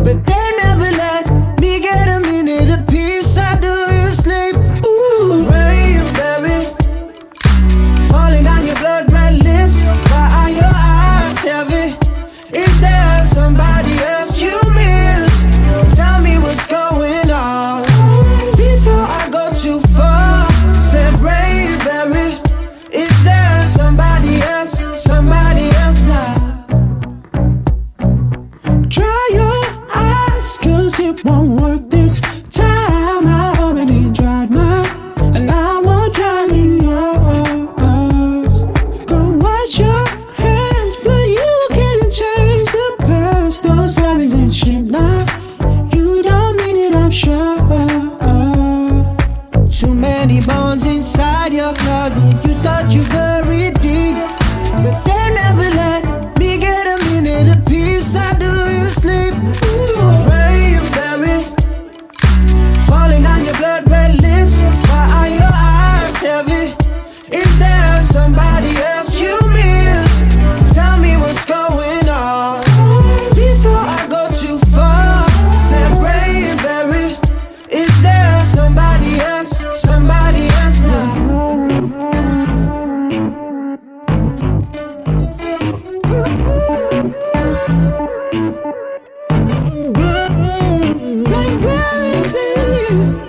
but they never let me get a minute of peace. How do you sleep? Ooh, where you buried? Falling down your blood red lips. Why are your eyes heavy? Is there somebody else you missed? Tell me what's going on before I go too far. Said Ray Berry, is there somebody else? Somebody else now? Dry your eyes, cause it won't work this time. I already dried mine, and I won't dry yours. Go wash your hands, but you can't change the past. Those stories ain't shit now. You don't mean it, I'm sure. Too many bones inside your closet. You thought you buried deep, but they never let me get a minute of peace. How do you sleep? Ooh, where you buried? Falling down your blood red lips. Why are your eyes heavy? Is there somebody else you missed? Tell me what's going on before I go too far. Said Ray Berry, is there somebody else? Somebody else now? Ray Berry,